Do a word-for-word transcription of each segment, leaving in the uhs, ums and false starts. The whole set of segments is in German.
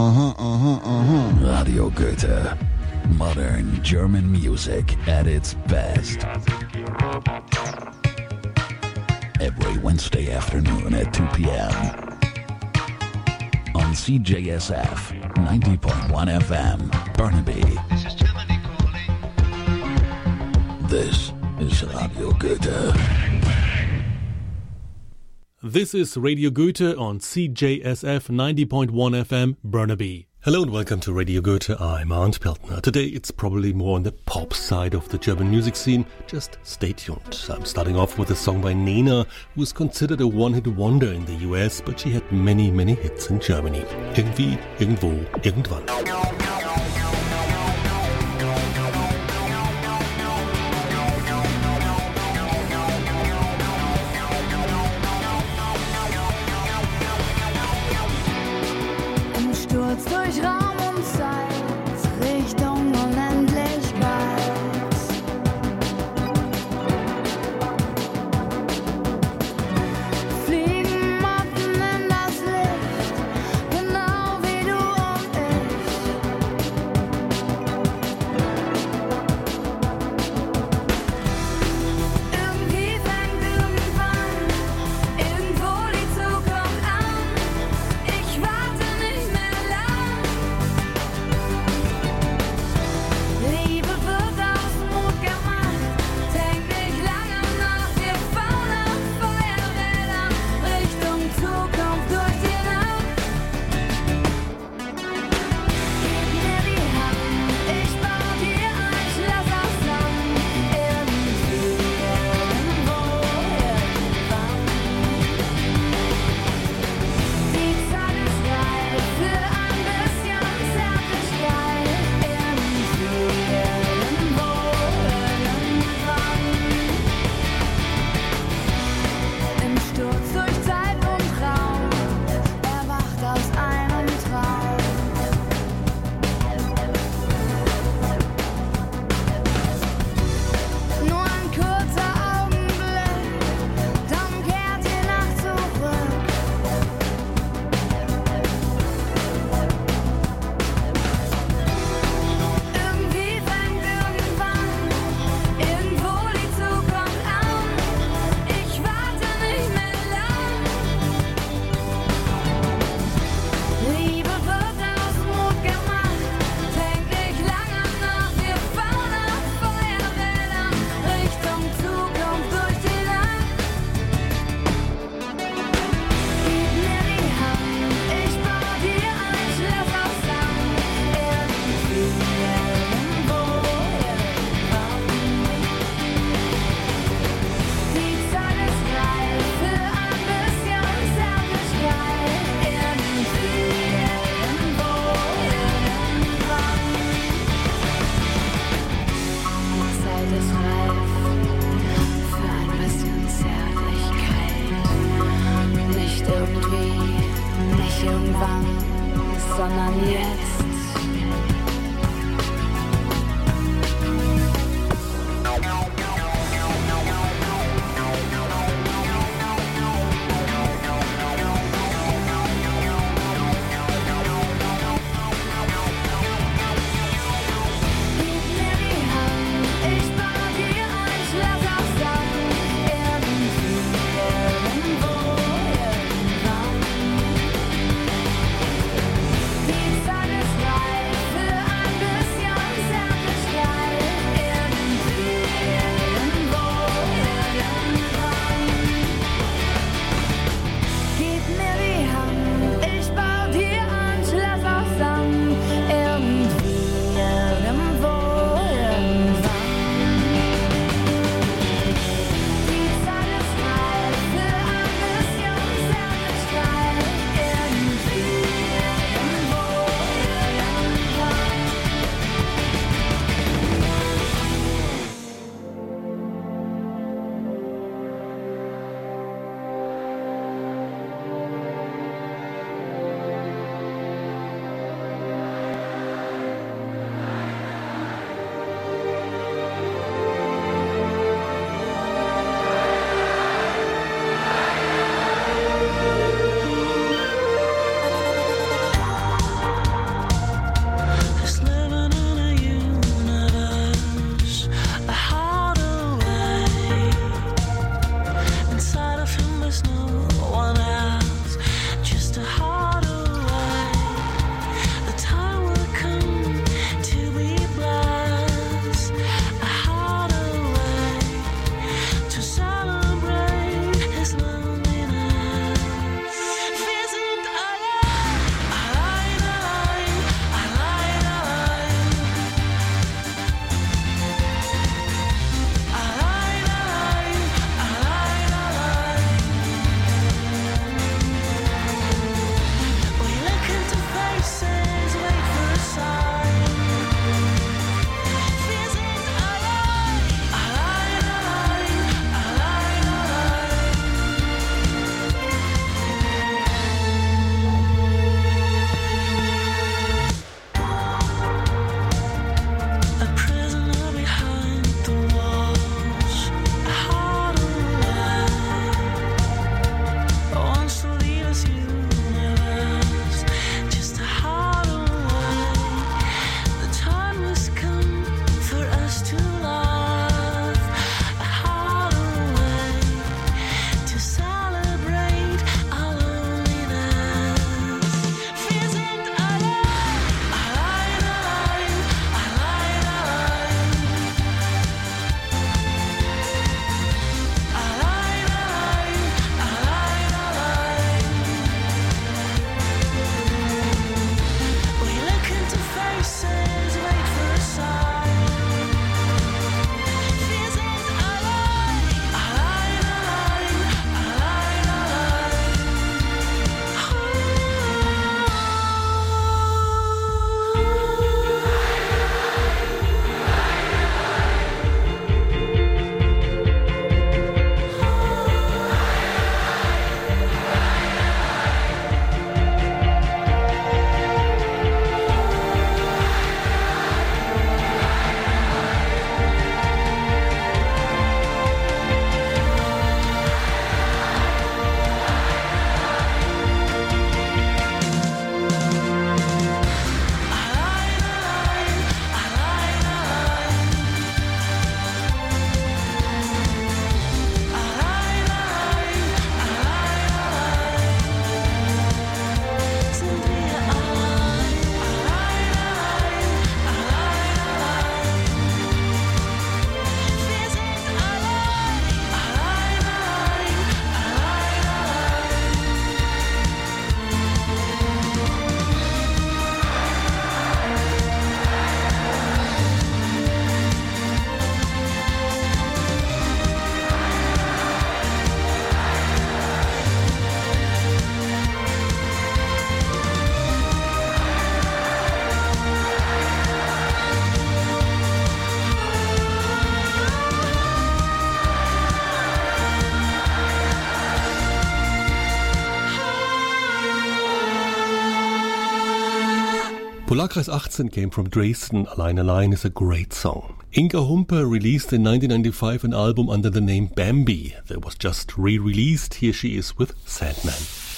Aha, aha, aha. Radio Goethe. Modern German music at its best. Every Wednesday afternoon at two p.m. on C J S F ninety point one F M, Burnaby. This is Germany calling. This is Radio Goethe. This is Radio Goethe on C J S F ninety point one F M, Burnaby. Hello and welcome to Radio Goethe. I'm Arndt Peltner. Today it's probably more on the pop side of the German music scene. Just stay tuned. I'm starting off with a song by Nena, who is considered a one-hit wonder in the U S, but she had many, many hits in Germany. Irgendwie, irgendwo, irgendwann. Durch Raum und Zeit, Richtung Unendlichkeit. Fliegen Motten in das Licht, genau wie du und ich. Irgendwie fängt irgendwann irgendwo die Zukunft an. Ich warte nicht mehr lang. Liebe wird aus Mut gemacht, denk nicht lange nach, wir fahren auf Feuerrädern Richtung Zukunft durch die Nacht. Gib mir die Hand, ich bau dir ein Schloss aus Sand, irgendwie, irgendwo, irgendwann. Die Zeit ist reif für ein bisschen Zärtlichkeit, irgendwie, irgendwo, irgendwann. Im Sturz durch Zeit und Raum, erwacht aus einem Traum. Nur ein kurzer Augenblick, dann kehrt die Nacht zurück. Irgendwie fängt irgendwann irgendwo die Zukunft an. Ich warte nicht mehr lang. Liebe wird aus Mut gemacht, denk nicht lange nach, wir fahren auf Feuerrädern Richtung Zukunft durch die Nacht. Gib mir die Hand, ich bau dir ein Schloss aus Sand, irgendwie, irgendwo, irgendwann. Die Zeit ist reif für ein bisschen Zärtlichkeit, irgendwie, irgendwo, irgendwann. Die Zeit ist reif für ein bisschen Zärtlichkeit, nicht irgendwie, nicht irgendwann, sondern jetzt. Gib mir die Hand, ich bau dir ein Schloss aus Sand, irgendwie, irgendwo, irgendwann. Die Zeit ist reif Polarkreis achtzehn came from Dresden. Allein Allein is a great song. Inga Humpe released in nineteen ninety-five an album under the name Bambi that was just re-released. Here she is with Sandman.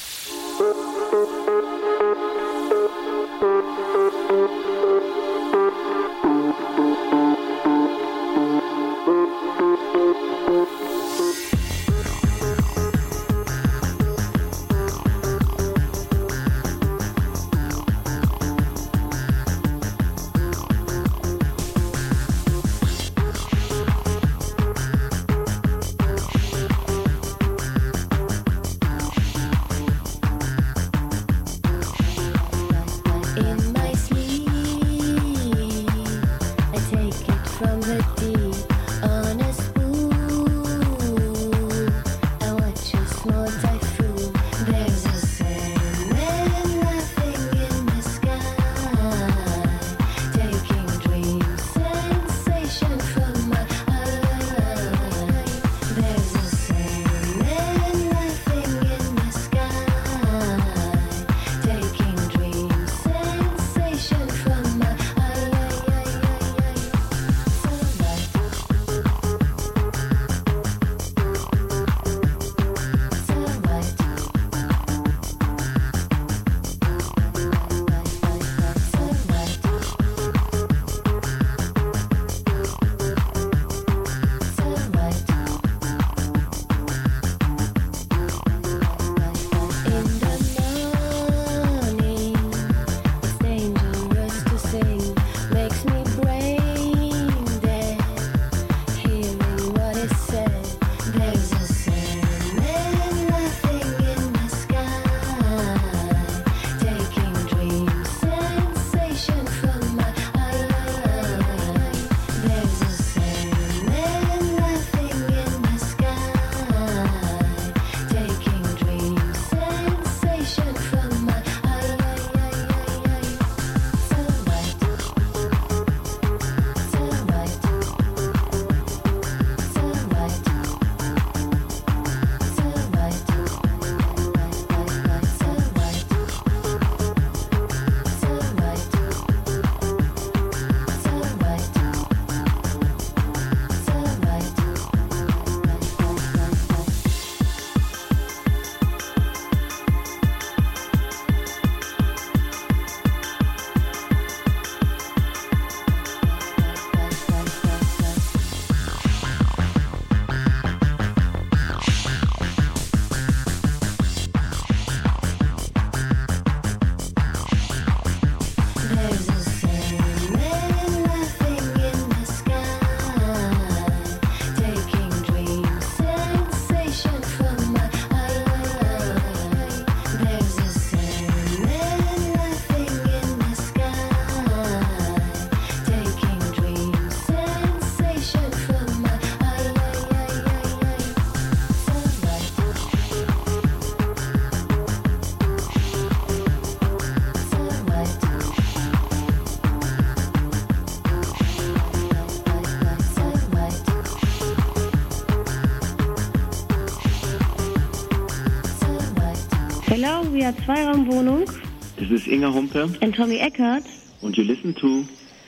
Hello, we are Zweiraumwohnung. This is Inga Humpe. And Tommy Eckert. Und you listen to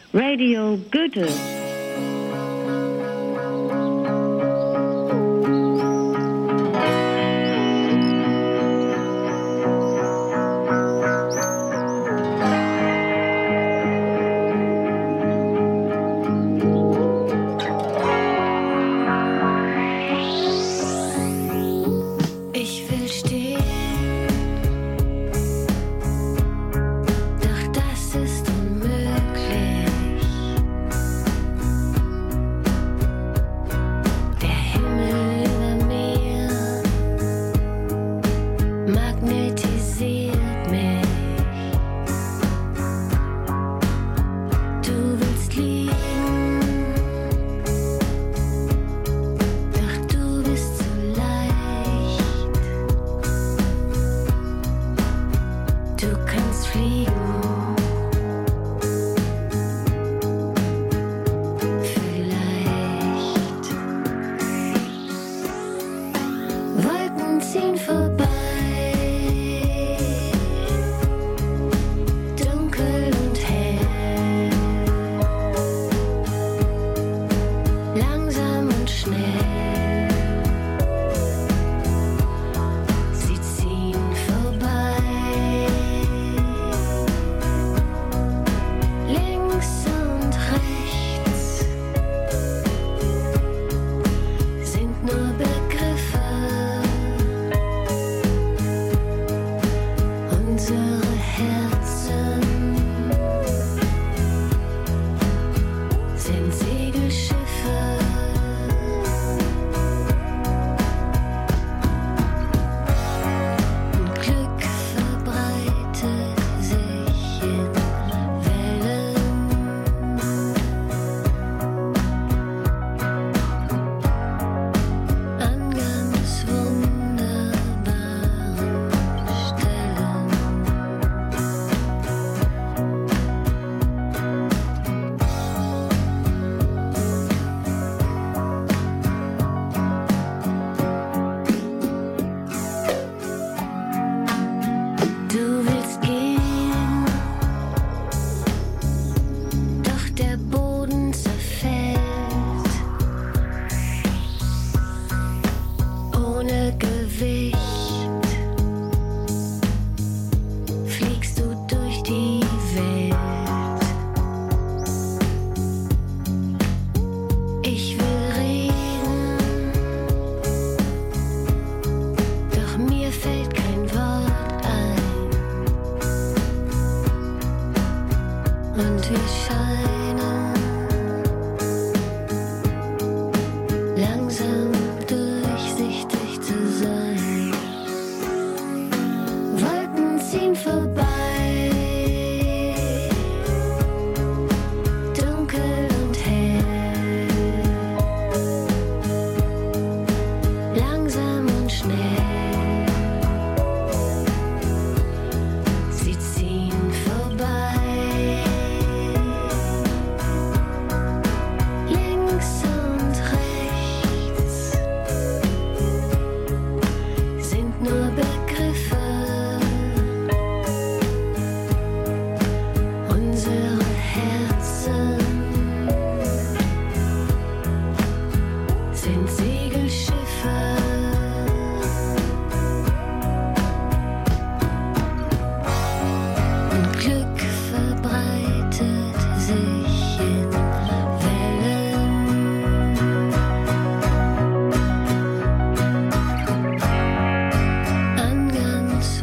Radio Goethe. Doch das ist unmöglich. und wir scheinen langsam durchsichtig zu sein. Wolken ziehen vorbei, dunkel und hell, langsam und schnell. Sie ziehen vorbei, links und rechts sind nur Begriffe. Unsere Herzen sind Segelschiffe. Und Glück verbreitet sich in Wellen. An ganz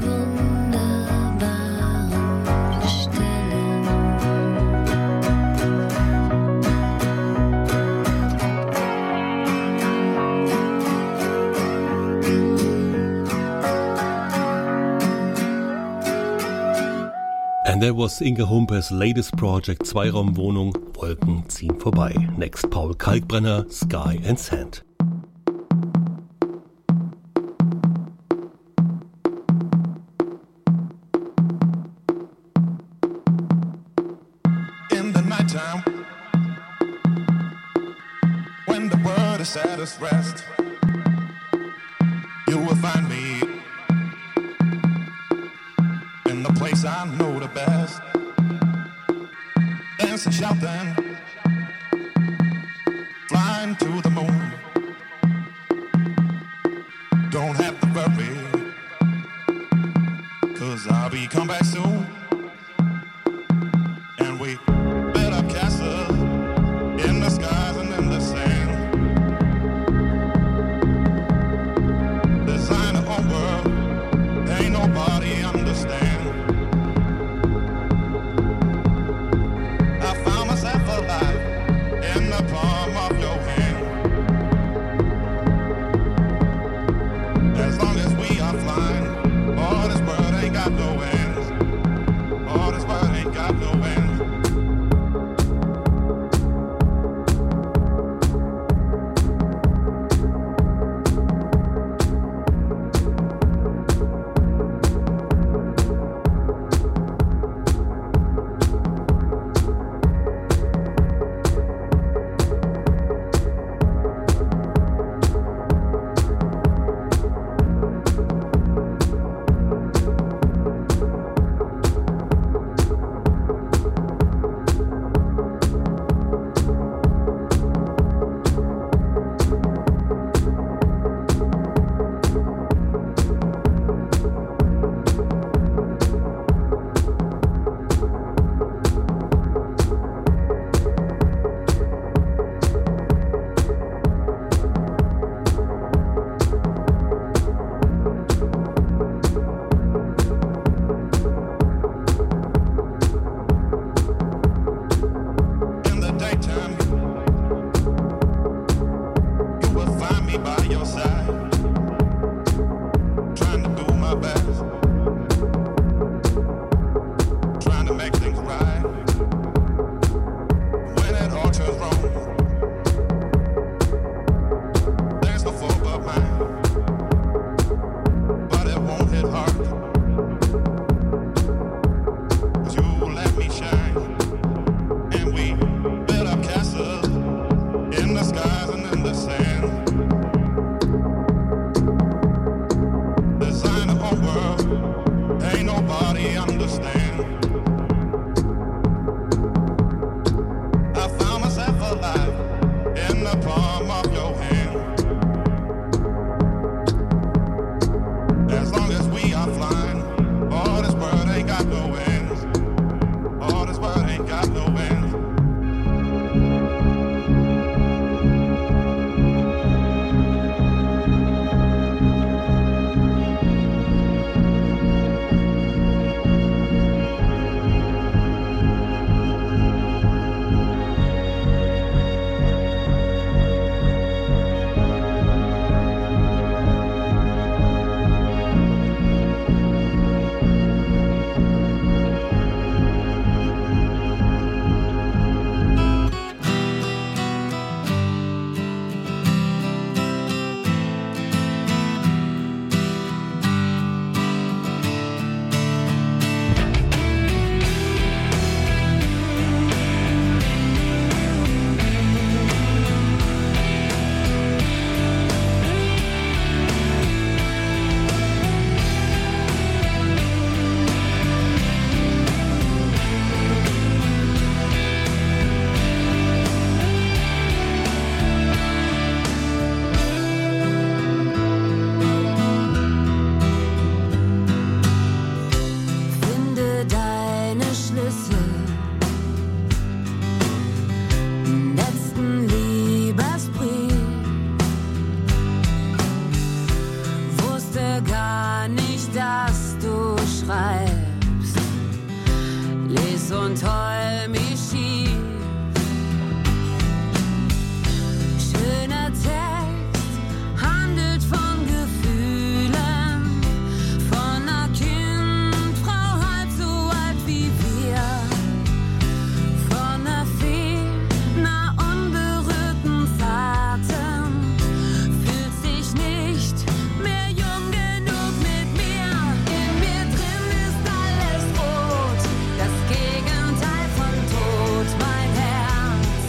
wunderbaren Stellen. And that was Inga Humpers latest project, Zweiraumwohnung, Wolken ziehen vorbei. Next, Paul Kalkbrenner, Sky and Sand. In the nighttime, when the world is at its rest, you will find me in the place I know the best, dancing, shouting, flying to the moon. Don't have to worry, 'cause I'll be come back soon. And we built up castles in the skies and in the sand, design our own world, ain't nobody understand. I found myself alive in the palm of your hand. As long as we are flying, all this world ain't got no ends. All this world ain't got no ends. In the daytime, you will find me by your side, trying to do my best, trying to make things right. When it all turns wrong, there's no fault but mine, but it won't hit hard, 'cause you let me shine. And we built up castles in the skies and in the sand, design our own world, ain't nobody understand. I found myself alive in the palm of your hand. As long as we are flying, all this world ain't got no ends. All this world ain't got no ends. träum ich schief. Schöner Text handelt von Gefühlen, von einer Kindfrau halb so alt wie wir, von einer Fee, einer unberührten Zarten. Fühlt sich nicht mehr jung genug mit mir. In mir drin ist alles rot, das Gegenteil von Tod, mein Herz.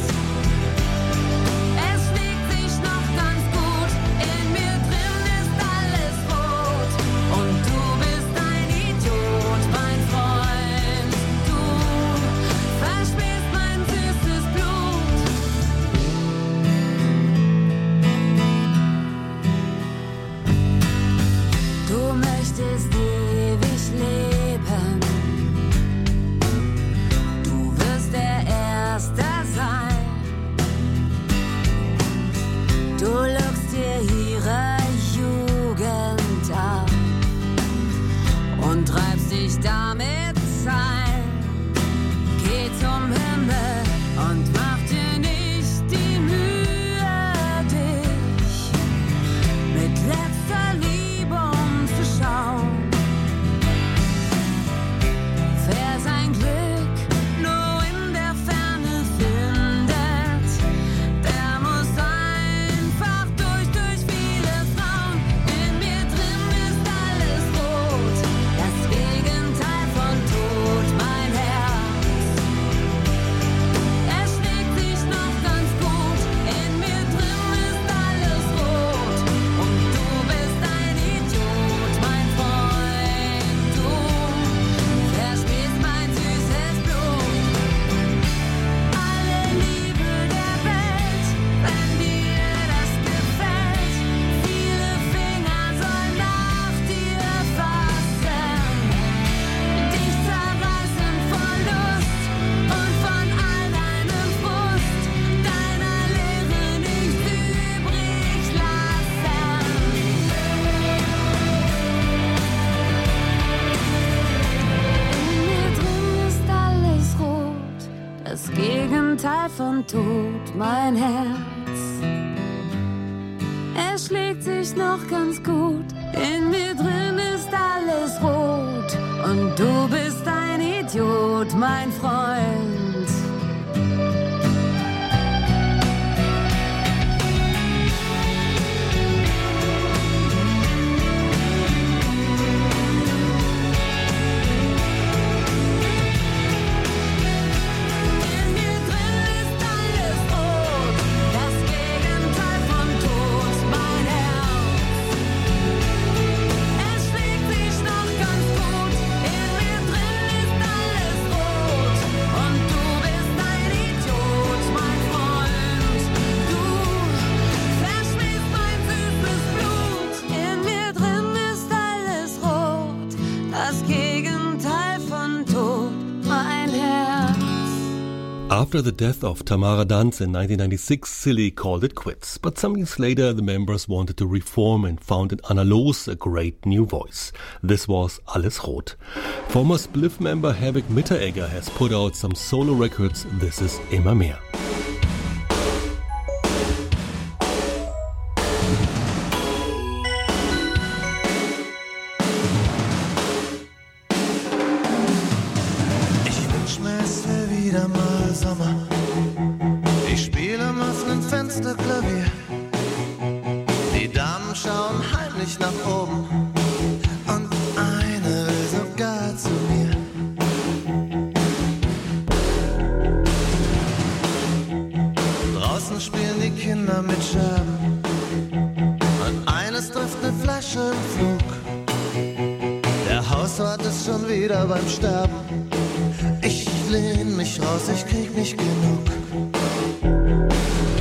Es schlägt sich noch ganz gut, in mir drin ist alles rot. Und du bist ein Idiot, mein Freund. Du verspähst mein süßes Blut. Du möchtest ewig leben. Du wirst der Erste sein. Du lockst dir ihre Jugend ab und treibst dich damit ein. Geh zum Himmel und mach dir nicht die Mühe, dich mit letzter Liebe umzuschauen. Wer sein Glück nur in der Ferne findet, der muss einfach durch, durch viele Frauen. In mir drin ist alles rot, das Gegenteil von Tod, mein Herz. Es schlägt sich noch ganz gut, in mir drin ist alles rot. Und du bist ein Idiot, mein Freund. Du verstehst mein süßes Blut. Alle Liebe der Welt, wenn dir das gefällt. Viele Finger sollen nach dir fassen, dich zerreißen vor Lust und von all deinem Frust, deiner Leere nichts übrig lassen. In mir drin ist alles rot, das Gegenteil von Tod, mein Herz. Es schlägt sich noch ganz gut, in mir drin ist alles rot. Und du bist ein Idiot, mein Freund. In mir drin ist alles rot, das Gegenteil von Tod, mein Herz. Es schlägt sich noch ganz gut, in mir drin ist alles rot. Und du bist ein Idiot, mein Freund. Du verschmähst mein süßes Blut. In mir drin ist alles rot, das Gegenteil von Tod, mein Herz. After the death of Tamara Danz in nineteen ninety-six, Silly called it quits. But some years later, the members wanted to reform and found in Anna Loos a great new voice. This was Alles Rot. Former Spliff member Herbig Mitteregger has put out some solo records. This is Immer mehr. Ich wünsch mir, es wär wieder mal Sommer. Ich spiele am offenen Fenster Klavier. Die Damen schauen heimlich nach oben. Und eine will sogar zu mir. Draußen spielen die Kinder mit Scherben. Und eines trifft eine Flasche im Flug. Der Hauswart ist schon wieder beim Sterben. Ich lehn mich raus, ich krieg nicht genug.